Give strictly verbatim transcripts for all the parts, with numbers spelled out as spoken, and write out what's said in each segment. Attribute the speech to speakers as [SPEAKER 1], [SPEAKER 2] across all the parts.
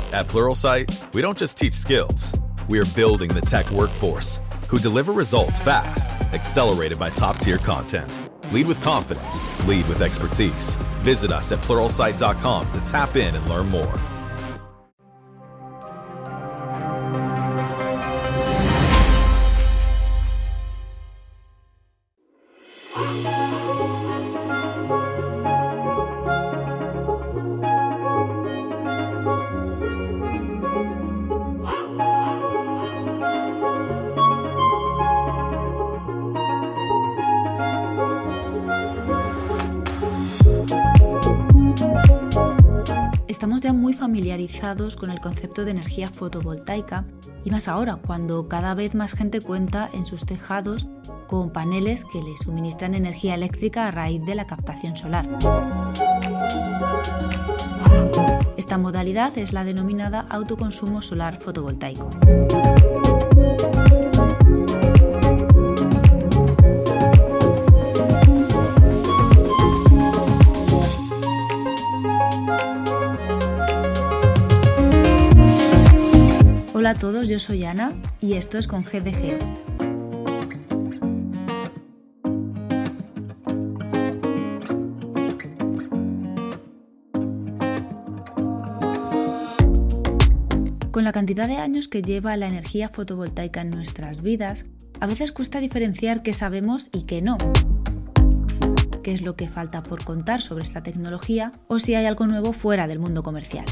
[SPEAKER 1] At Pluralsight, we don't just teach skills. We are building the tech workforce who deliver results fast, accelerated by top-tier content. Lead with confidence. Lead with expertise. Visit us at pluralsight dot com to tap in and learn more.
[SPEAKER 2] Estamos ya muy familiarizados con el concepto de energía fotovoltaica y más ahora, cuando cada vez más gente cuenta en sus tejados con paneles que les suministran energía eléctrica a raíz de la captación solar. Esta modalidad es la denominada autoconsumo solar fotovoltaico. Hola a todos, yo soy Ana y esto es con G D Geo. Con la cantidad de años que lleva la energía fotovoltaica en nuestras vidas, a veces cuesta diferenciar qué sabemos y qué no. Qué es lo que falta por contar sobre esta tecnología o si hay algo nuevo fuera del mundo comercial.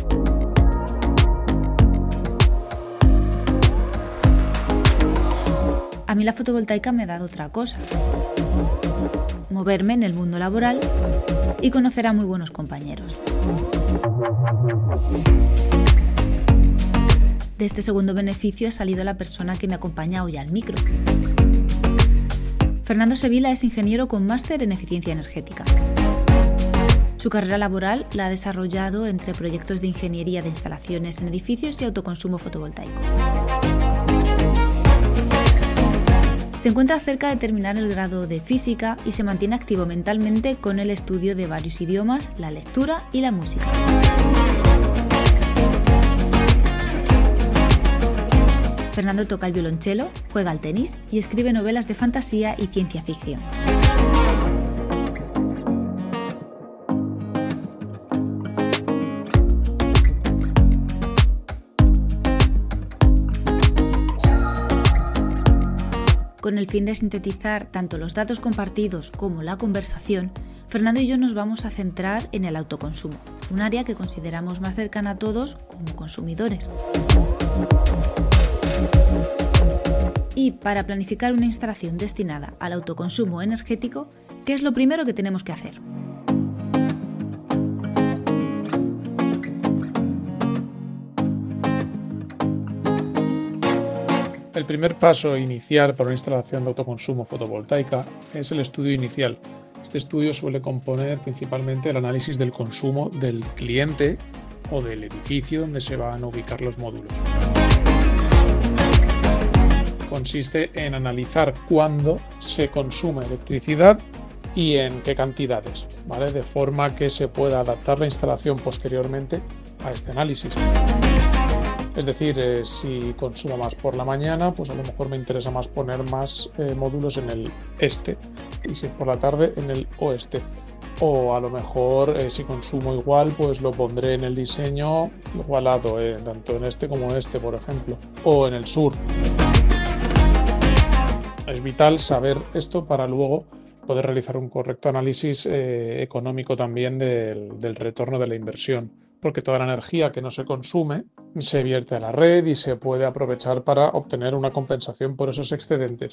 [SPEAKER 2] A mí la fotovoltaica me ha dado otra cosa: moverme en el mundo laboral y conocer a muy buenos compañeros. De este segundo beneficio ha salido la persona que me acompaña hoy al micro. Fernando Sevilla es ingeniero con máster en eficiencia energética. Su carrera laboral la ha desarrollado entre proyectos de ingeniería de instalaciones en edificios y autoconsumo fotovoltaico. Se encuentra cerca de terminar el grado de física y se mantiene activo mentalmente con el estudio de varios idiomas, la lectura y la música. Fernando toca el violonchelo, juega al tenis y escribe novelas de fantasía y ciencia ficción. Con el fin de sintetizar tanto los datos compartidos como la conversación, Fernando y yo nos vamos a centrar en el autoconsumo, un área que consideramos más cercana a todos como consumidores. Y para planificar una instalación destinada al autoconsumo energético, ¿qué es lo primero que tenemos que hacer?
[SPEAKER 3] El primer paso a iniciar para una instalación de autoconsumo fotovoltaica es el estudio inicial. Este estudio suele componer principalmente el análisis del consumo del cliente o del edificio donde se van a ubicar los módulos. Consiste en analizar cuándo se consume electricidad y en qué cantidades, ¿vale? De forma que se pueda adaptar la instalación posteriormente a este análisis. Es decir, eh, si consumo más por la mañana, pues a lo mejor me interesa más poner más eh, módulos en el este, y si es por la tarde, en el oeste. O a lo mejor eh, si consumo igual, pues lo pondré en el diseño igualado, eh, tanto en este como en este, por ejemplo, o en el sur. Es vital saber esto para luego poder realizar un correcto análisis eh, económico también del, del retorno de la inversión, porque toda la energía que no se consume se vierte a la red y se puede aprovechar para obtener una compensación por esos excedentes.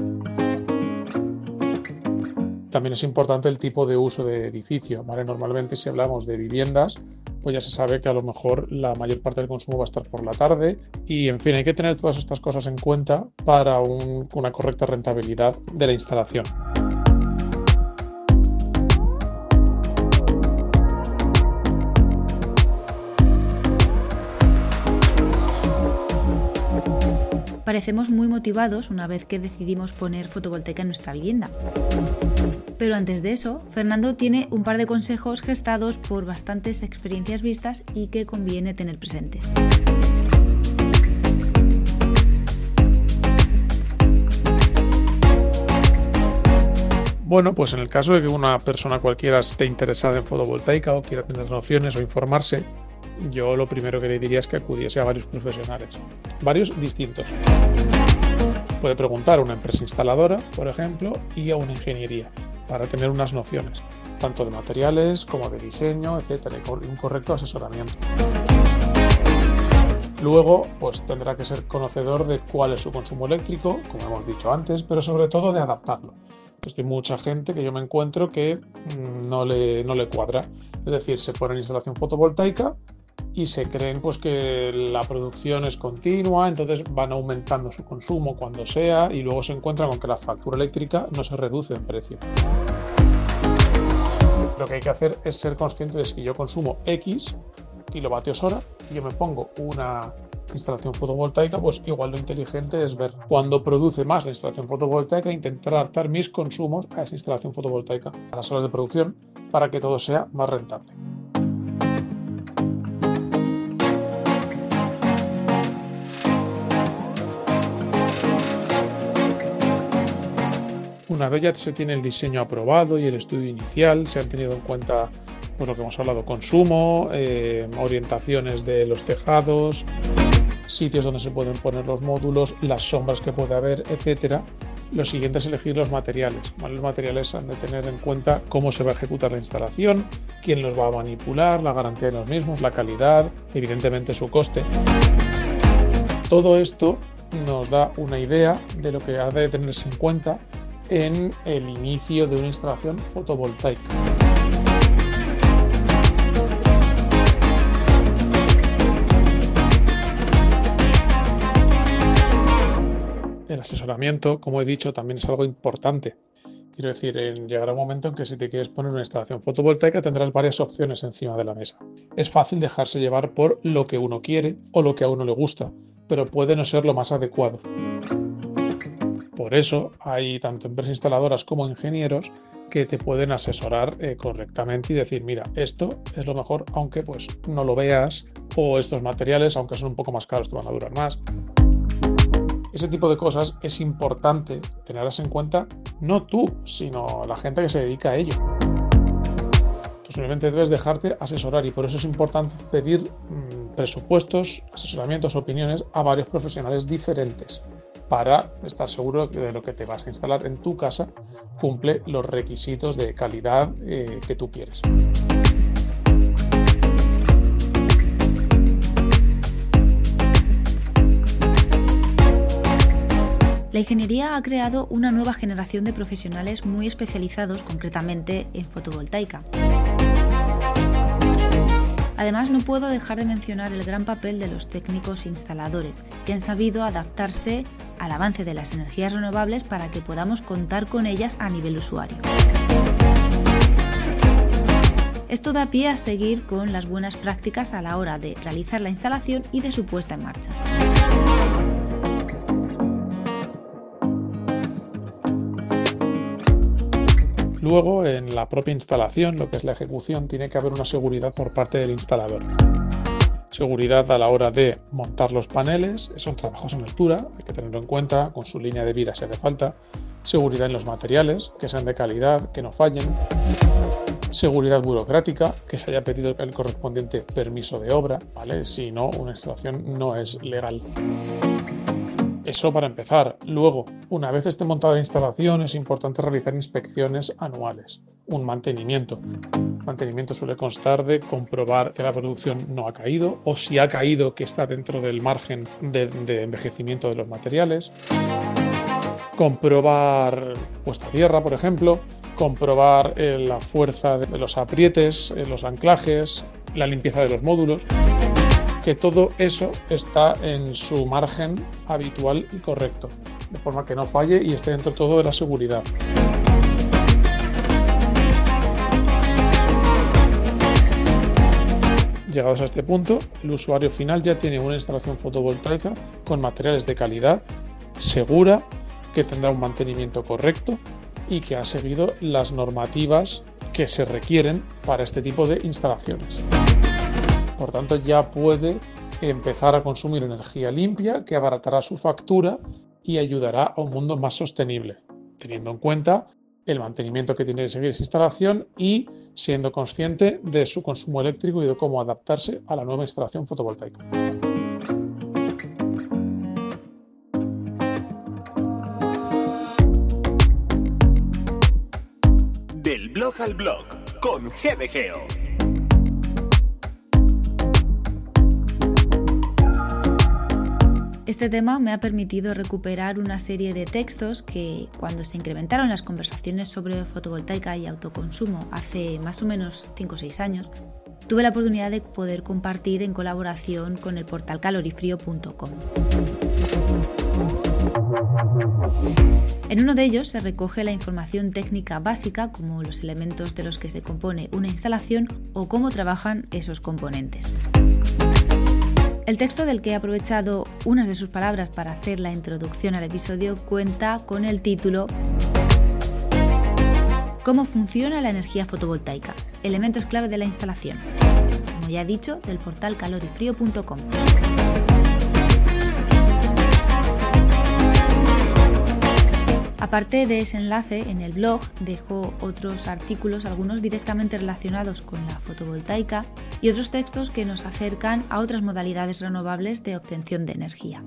[SPEAKER 3] También es importante el tipo de uso de edificio, ¿vale? Normalmente, si hablamos de viviendas, pues ya se sabe que a lo mejor la mayor parte del consumo va a estar por la tarde y, en fin, hay que tener todas estas cosas en cuenta para un, una correcta rentabilidad de la instalación.
[SPEAKER 2] Parecemos muy motivados una vez que decidimos poner fotovoltaica en nuestra vivienda. Pero antes de eso, Fernando tiene un par de consejos gestados por bastantes experiencias vistas y que conviene tener presentes.
[SPEAKER 3] Bueno, pues en el caso de que una persona cualquiera esté interesada en fotovoltaica o quiera tener nociones o informarse, yo lo primero que le diría es que acudiese a varios profesionales, varios distintos. Puede preguntar a una empresa instaladora, por ejemplo, y a una ingeniería, para tener unas nociones, tanto de materiales como de diseño, etcétera, y un correcto asesoramiento. Luego, pues tendrá que ser conocedor de cuál es su consumo eléctrico, como hemos dicho antes, pero sobre todo de adaptarlo. Hay mucha gente que yo me encuentro que no le, no le cuadra. Es decir, se pone en instalación fotovoltaica y se creen pues, que la producción es continua, entonces van aumentando su consumo cuando sea y luego se encuentran con que la factura eléctrica no se reduce en precio. Lo que hay que hacer es ser consciente de que si yo consumo X kilovatios hora y yo me pongo una instalación fotovoltaica, pues igual lo inteligente es ver cuándo produce más la instalación fotovoltaica e intentar adaptar mis consumos a esa instalación fotovoltaica, a las horas de producción, para que todo sea más rentable. Una vez ya se tiene el diseño aprobado y el estudio inicial, se han tenido en cuenta pues, lo que hemos hablado, consumo, eh, orientaciones de los tejados, sitios donde se pueden poner los módulos, las sombras que puede haber, etcétera. Lo siguiente es elegir los materiales. ¿Vale? Los materiales han de tener en cuenta cómo se va a ejecutar la instalación, quién los va a manipular, la garantía de los mismos, la calidad, evidentemente su coste. Todo esto nos da una idea de lo que ha de tenerse en cuenta en el inicio de una instalación fotovoltaica. El asesoramiento, como he dicho, también es algo importante. Quiero decir, llegará un momento en que si te quieres poner una instalación fotovoltaica tendrás varias opciones encima de la mesa. Es fácil dejarse llevar por lo que uno quiere o lo que a uno le gusta, pero puede no ser lo más adecuado. Por eso hay tanto empresas instaladoras como ingenieros que te pueden asesorar eh, correctamente y decir, mira, esto es lo mejor, aunque pues no lo veas, o estos materiales, aunque son un poco más caros, te van a durar más. Ese tipo de cosas es importante tenerlas en cuenta, no tú, sino la gente que se dedica a ello. Tú simplemente debes dejarte asesorar y por eso es importante pedir mmm, presupuestos, asesoramientos, opiniones a varios profesionales diferentes para estar seguro de lo que te vas a instalar en tu casa cumple los requisitos de calidad eh, que tú quieres.
[SPEAKER 2] La ingeniería ha creado una nueva generación de profesionales muy especializados concretamente en fotovoltaica. Además, no puedo dejar de mencionar el gran papel de los técnicos instaladores, que han sabido adaptarse al avance de las energías renovables para que podamos contar con ellas a nivel usuario. Esto da pie a seguir con las buenas prácticas a la hora de realizar la instalación y de su puesta en marcha.
[SPEAKER 3] Luego, en la propia instalación, lo que es la ejecución, tiene que haber una seguridad por parte del instalador. Seguridad a la hora de montar los paneles, son trabajos en altura, hay que tenerlo en cuenta, con su línea de vida si hace falta. Seguridad en los materiales, que sean de calidad, que no fallen. Seguridad burocrática, que se haya pedido el correspondiente permiso de obra, ¿vale? Si no, una instalación no es legal. Eso para empezar. Luego, una vez esté montada la instalación, es importante realizar inspecciones anuales, un mantenimiento. El mantenimiento suele constar de comprobar que la producción no ha caído o si ha caído que está dentro del margen de, de envejecimiento de los materiales. Comprobar puesta a tierra, por ejemplo. Comprobar eh, la fuerza de los aprietes, eh, los anclajes, la limpieza de los módulos. Que todo eso está en su margen habitual y correcto, de forma que no falle y esté dentro todo de la seguridad. Llegados a este punto, el usuario final ya tiene una instalación fotovoltaica con materiales de calidad, segura, que tendrá un mantenimiento correcto y que ha seguido las normativas que se requieren para este tipo de instalaciones. Por tanto, ya puede empezar a consumir energía limpia que abaratará su factura y ayudará a un mundo más sostenible, teniendo en cuenta el mantenimiento que tiene que seguir esa instalación y siendo consciente de su consumo eléctrico y de cómo adaptarse a la nueva instalación fotovoltaica.
[SPEAKER 4] Del blog al blog con G D Geo.
[SPEAKER 2] Este tema me ha permitido recuperar una serie de textos que, cuando se incrementaron las conversaciones sobre fotovoltaica y autoconsumo hace más o menos cinco o seis años, tuve la oportunidad de poder compartir en colaboración con el portal calorifrio punto com. En uno de ellos se recoge la información técnica básica, como los elementos de los que se compone una instalación o cómo trabajan esos componentes. El texto del que he aprovechado unas de sus palabras para hacer la introducción al episodio cuenta con el título ¿Cómo funciona la energía fotovoltaica? Elementos clave de la instalación. Como ya he dicho, del portal calorifrio punto com. Aparte de ese enlace, en el blog dejo otros artículos, algunos directamente relacionados con la fotovoltaica y otros textos que nos acercan a otras modalidades renovables de obtención de energía.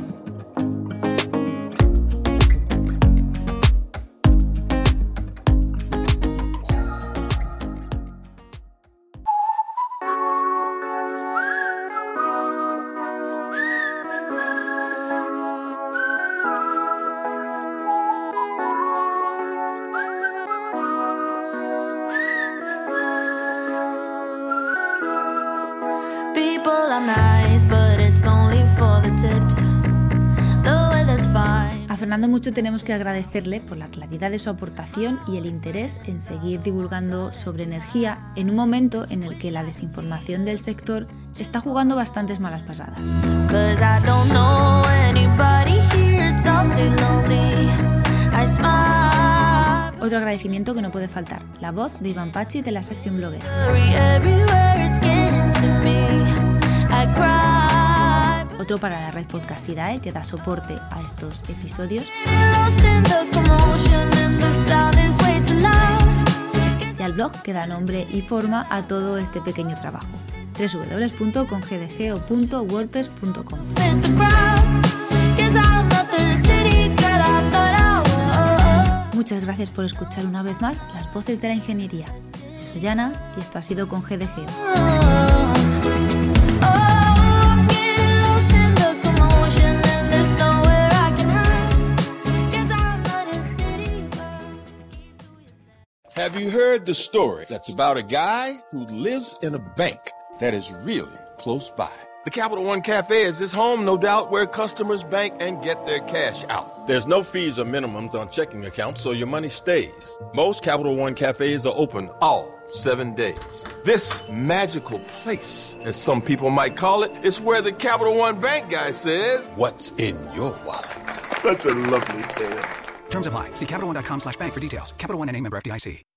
[SPEAKER 2] A Fernando mucho tenemos que agradecerle por la claridad de su aportación y el interés en seguir divulgando sobre energía en un momento en el que la desinformación del sector está jugando bastantes malas pasadas. Otro agradecimiento que no puede faltar, la voz de Iván Pachi de la sección Bloguer. Otro para la red Podcastidae, que da soporte a estos episodios. Y al blog que da nombre y forma a todo este pequeño trabajo. doble u doble u doble u punto con g d geo punto wordpress punto com. Muchas gracias por escuchar una vez más las voces de la ingeniería. Yo soy Ana y esto ha sido con G D Geo.
[SPEAKER 5] Have you heard the story that's about a guy who lives in a bank that is really close by? The Capital One Cafe is his home, no doubt, where customers bank and get their cash out. There's no fees or minimums on checking accounts, so your money stays. Most Capital One Cafes are open all seven days. This magical place, as some people might call it, is where the Capital One Bank guy says, "What's in your wallet?" Such a lovely tale.
[SPEAKER 6] Terms apply. See CapitalOne.com slash bank for details. Capital One N A member F D I C.